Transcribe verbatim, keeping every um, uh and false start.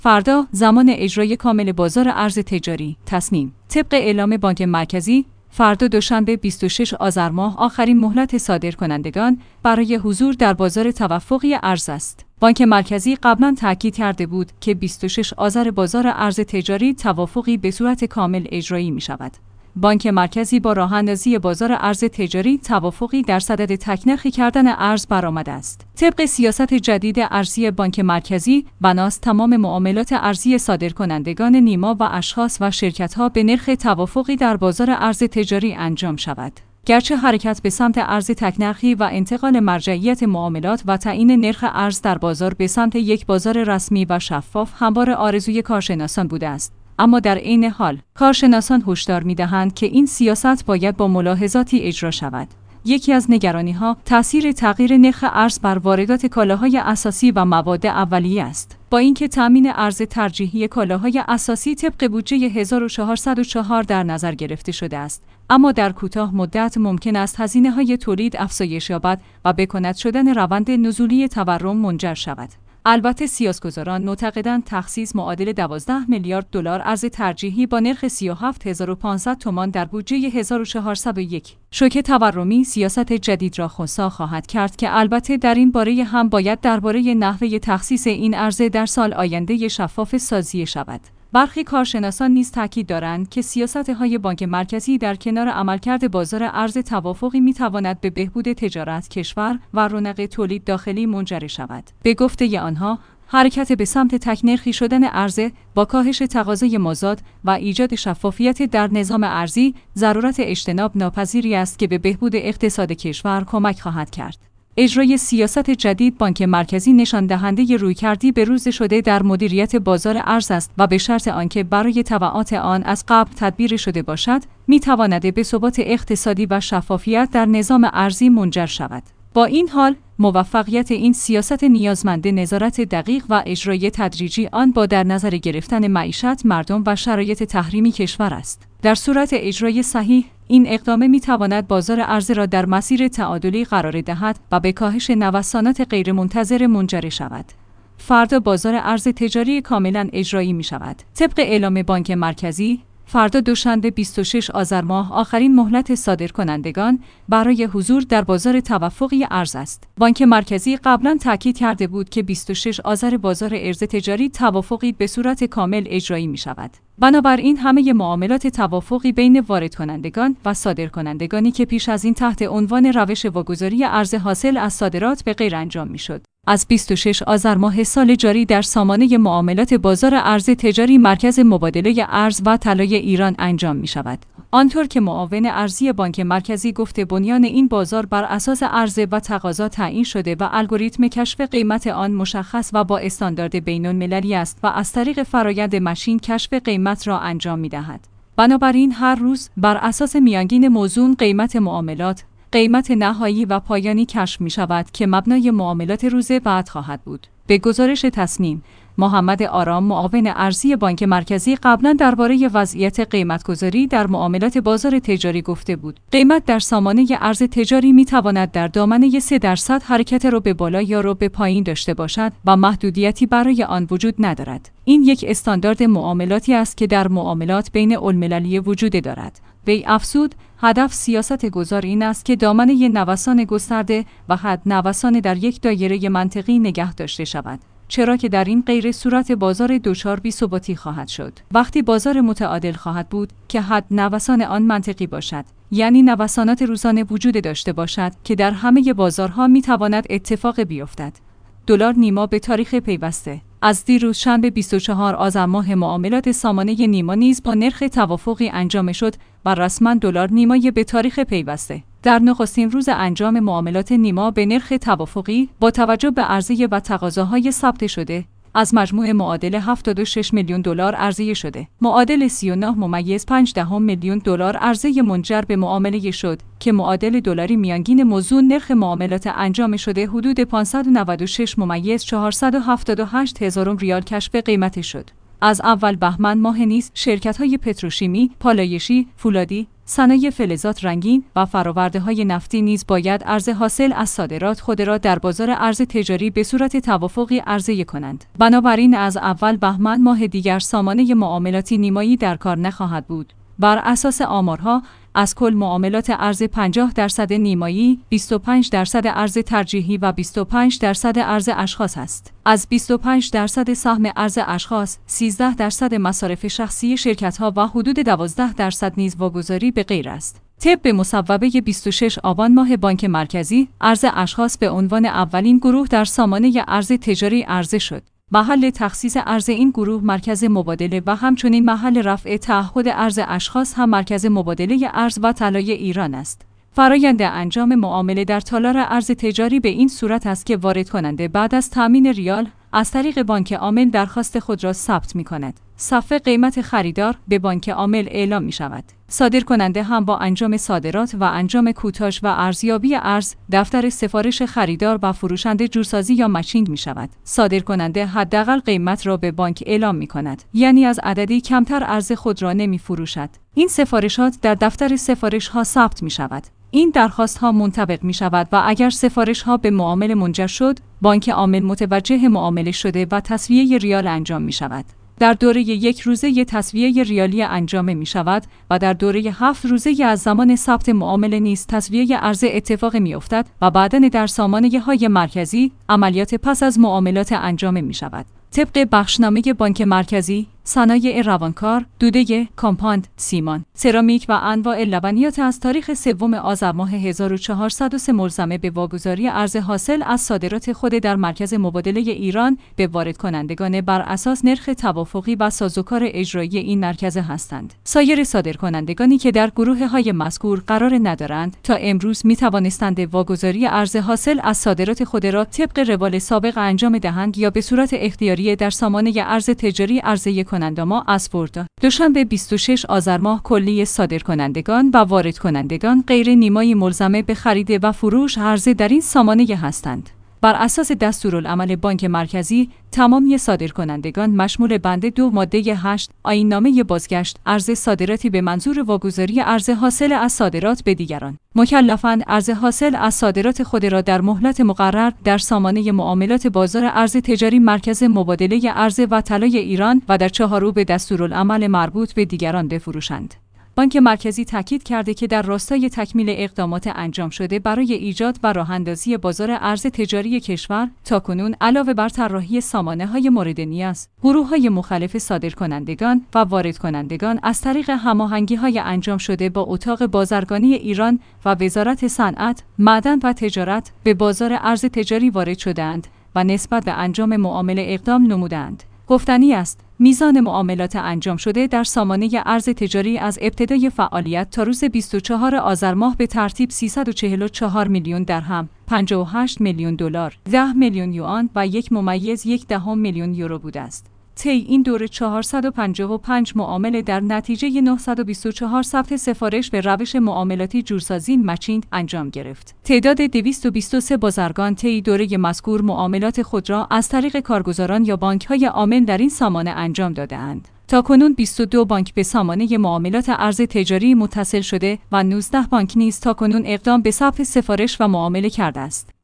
فردا زمان اجرای کامل بازار ارز تجاری. تصمیم طبق اعلام بانک مرکزی فردا دوشنبه بیست و شش آذر ماه آخرین مهلت صادرکنندگان برای حضور در بازار توافقی ارز است. بانک مرکزی قبلا تاکید کرده بود که بیست و شش آذر بازار ارز تجاری توافقی به صورت کامل اجرایی می شود. بانک مرکزی با راه‌اندازی بازار ارز تجاری توافقی در صدد تکنرخی کردن ارز برآمده است. طبق سیاست جدید ارزی بانک مرکزی، بناست تمام معاملات ارزی صادرکنندگان نیما و اشخاص و شرکت‌ها به نرخ توافقی در بازار ارز تجاری انجام شود. گرچه حرکت به سمت ارز تکنرخی و انتقال مرجعیت معاملات و تعیین نرخ ارز در بازار به سمت یک بازار رسمی و شفاف همواره آرزوی کارشناسان بوده است، اما در عین حال کارشناسان هشدار می‌دهند که این سیاست باید با ملاحظاتی اجرا شود. یکی از نگرانی‌ها تأثیر تغییر نرخ ارز بر واردات کالاهای اساسی و مواد اولیه است. با اینکه تامین ارز ترجیحی کالاهای اساسی طبق بودجه هزار و چهارصد و چهار در نظر گرفته شده است، اما در کوتاه مدت ممکن است هزینه‌های تولید افزایش یابد و به کند شدن روند نزولی تورم منجر شود. البته سیاستگزاران معتقدند تخصیص معادل دوازده میلیارد دلار ارز ترجیحی با نرخ سی و هفت هزار و پانصد تومان در بودجه هزار و چهارصد و یک شوک تورمی سیاست جدید را خنثی خواهد کرد که البته در این باره هم باید درباره نحوه تخصیص این ارز در سال آینده شفاف سازی شود. برخی کارشناسان نیز تاکید دارند که سیاست‌های بانک مرکزی در کنار عملکرد بازار ارز توافقی می‌تواند به بهبود تجارت کشور و رونق تولید داخلی منجر شود. به گفته آنها، حرکت به سمت تکنرخی شدن عرضه با کاهش تقاضای مازاد و ایجاد شفافیت در نظام ارزی ضرورت اجتناب ناپذیری است که به بهبود اقتصاد کشور کمک خواهد کرد. اجرای سیاست جدید بانک مرکزی نشان دهنده رویکردی بروز شده در مدیریت بازار ارز است و به شرط آنکه برای تبعات آن از قبل تدبیر شده باشد، می‌تواند به ثبات اقتصادی و شفافیت در نظام ارزی منجر شود. با این حال، موفقیت این سیاست نیازمند نظارت دقیق و اجرای تدریجی آن با در نظر گرفتن معیشت مردم و شرایط تحریمی کشور است. در صورت اجرای صحیح، این اقدام می‌تواند بازار ارز را در مسیر تعادلی قرار دهد و به کاهش نوسانات غیرمنتظره منجر شود. فردا بازار ارز تجاری کاملا اجرایی می‌شود. طبق اعلام بانک مرکزی، فردا دوشنبه بیست و شش آذر ماه آخرین مهلت صادرکنندگان برای حضور در بازار توافقی ارز است. بانک مرکزی قبلا تاکید کرده بود که بیست و شش آذر بازار ارز تجاری توافقی به صورت کامل اجرایی می شود. بنابراین همه معاملات توافقی بین واردکنندگان و صادرکنندگانی که پیش از این تحت عنوان روش واگذاری ارز حاصل از صادرات به غیر انجام میشد، از بیست و شش آذر ماه سال جاری در سامانه معاملات بازار ارز تجاری مرکز مبادله ارز و طلای ایران انجام می شود. آنطور که معاون ارزی بانک مرکزی گفته، بنیان این بازار بر اساس عرضه و تقاضا تعیین شده و الگوریتم کشف قیمت آن مشخص و با استاندارد بین‌المللی است و از طریق فرآیند ماشین کشف قیمت را انجام می دهد. بنابراین هر روز بر اساس میانگین موزون قیمت معاملات، قیمت نهایی و پایانی کشف می شود که مبنای معاملات روز بعد خواهد بود. به گزارش تصمیم، محمد آرام معاون ارزی بانک مرکزی قبلا درباره وضعیت قیمت‌گذاری در معاملات بازار تجاری گفته بود. قیمت در سامانه ارز تجاری می تواند در دامنه سه درصد حرکت رو به بالا یا رو به پایین داشته باشد و محدودیتی برای آن وجود ندارد. این یک استاندارد معاملاتی است که در معاملات بین المللی وجود دارد. وی افزود، هدف سیاست گذار این است که دامنه نوسان گسترده و حد نوسان در یک دایره منطقی نگه داشته شود، چرا که در این غیر صورت بازار دچار بی‌ثباتی خواهد شد. وقتی بازار متعادل خواهد بود که حد نوسان آن منطقی باشد، یعنی نوسانات روزانه وجود داشته باشد که در همه بازارها میتواند اتفاق بیفتد. دلار نیما به تاریخ پیوسته. از دیروز شنبه بیست و چهار آذر ماه معاملات سامانه نیما نیز با نرخ توافقی انجام شد و رسما دلار نیمای به تاریخ پیوسته در نخستین روز انجام معاملات نیما به نرخ توافقی با توجه به عرضه و تقاضاهای ثبت شده از مجموع معادل هفتاد و شش میلیون دلار عرضه شده. معادل سی و نه ممیز پنج دهم میلیون دلار عرضه منجر به معامله شد که معادل دلاری میانگین موزون نرخ معاملات انجام شده حدود پانصد و نود و شش ممیز چهارصد و هفتاد و هشت هزارم ریال کشف قیمت شد. از اول بهمن ماه نیز شرکت‌های پتروشیمی، پالایشی، فولادی، صنایع فلزات رنگین و فرآورده‌های نفتی نیز باید عرضه حاصل از صادرات خود را در بازار ارز تجاری به صورت توافقی عرضه کنند. بنابراین از اول بهمن ماه دیگر سامانه معاملاتی نیمایی در کار نخواهد بود. بر اساس آمارها از کل معاملات ارز پنجاه درصد نیمایی، بیست و پنج درصد ارز ترجیحی و بیست و پنج درصد ارز اشخاص است. از بیست و پنج درصد سهم ارز اشخاص، سیزده درصد مصارف شخصی شرکت‌ها و حدود دوازده درصد نیز واگذاری به غیر است. طبق مصوبه بیست و شش آبان ماه بانک مرکزی، ارز اشخاص به عنوان اولین گروه در سامانه ارز تجاری عرضه شد. محل تخصیص ارز این گروه مرکز مبادله و همچنین محل رفع تعهد ارز اشخاص هم مرکز مبادله ارز و طلای ایران است. فرایند انجام معامله در تالار ارز تجاری به این صورت است که وارد کننده بعد از تامین ریال از طریق بانک عامل درخواست خود را ثبت می کند. صفحه قیمت خریدار به بانک عامل اعلام می شود. صادر کننده هم با انجام صادرات و انجام کوتاژ و ارزیابی ارز دفتر سفارش خریدار و فروشنده جورسازی یا مچینگ می شود. صادر کننده حداقل قیمت را به بانک اعلام می کند، یعنی از عددی کمتر ارز خود را نمی فروشد. این سفارشات در دفتر سفارش ها ثبت می شود. این درخواست ها منطبق می شود و اگر سفارش ها به معامله منجر شد، بانک عامل متوجه معامله شده و تسویه ریال انجام می شود. در دوره یک روزه تسویه ریالی انجام می شود و در دوره هفت روزه از زمان ثبت معامله نیز تسویه ارز اتفاق می افتد و بعداً در سامانه های مرکزی عملیات پس از معاملات انجام می شود. طبق بخشنامه بانک مرکزی، صنایع روانکار، دوده کامپاند، سیمان، سرامیک و انواع لبنیات از تاریخ سوم آذر ماه هزار و چهارصد و سه ملزمه به واگذاری ارز حاصل از صادرات خود در مرکز مبادله ایران به وارد کنندگان بر اساس نرخ توافقی و سازوکار اجرایی این مرکز هستند. سایر صادرکنندگانی که در گروه‌های مذکور قرار ندارند تا امروز می توانستند واگذاری ارز حاصل از صادرات خود را طبق روال سابق انجام دهند یا به صورت اختیاری در سامانه ارز تجاری عرضه کننده‌ها از فردا دوشنبه بیست و شش آذر ماه کلیه صادرکنندگان و وارد کنندگان غیر نیمایی ملزمه به خرید و فروش عرضه در این سامانه هستند. بر اساس دستورالعمل بانک مرکزی، تمامی صادرکنندگان مشمول بند دو ماده هشت آیین‌نامه بازگشت ارز صادراتی به منظور واگذاری ارز حاصل از صادرات به دیگران مکلفند ارز حاصل از صادرات خود را در مهلت مقرر در سامانه معاملات بازار ارز تجاری مرکز مبادله ارز و طلای ایران و در چهارم دستورالعمل مربوط به دیگران بفروشند. بانک مرکزی تاکید کرده که در راستای تکمیل اقدامات انجام شده برای ایجاد و راه‌اندازی بازار ارز تجاری کشور، تاکنون علاوه بر طراحی سامانه‌های مورد نیاز، گروه‌های مختلف صادرکنندگان و واردکنندگان از طریق هماهنگی‌های انجام شده با اتاق بازرگانی ایران و وزارت صنعت، معدن و تجارت به بازار ارز تجاری وارد شدند و نسبت به انجام معامله اقدام نمودند. گفتنی است میزان معاملات انجام شده در سامانه ارز تجاری از ابتدای فعالیت تا روز بیست و چهارم آذر ماه به ترتیب سیصد و چهل و چهار میلیون درهم، پنجاه و هشت میلیون دلار، ده میلیون یوآن و یک ممیز یک دهم میلیون یورو بوده است. طی این دوره چهارصد و پنجاه و پنج معامله در نتیجه نهصد و بیست و چهار ثبت سفارش به روش معاملاتی جورسازی مچینگ انجام گرفت. تعداد دویست و بیست و سه بازرگان طی دوره مذکور معاملات خود را از طریق کارگزاران یا بانک‌های عامل در این سامانه انجام داده‌اند. تاکنون بیست و دو بانک به سامانه معاملات ارز تجاری متصل شده و نوزده بانک نیز تاکنون اقدام به ثبت سفارش و معامله کرده است.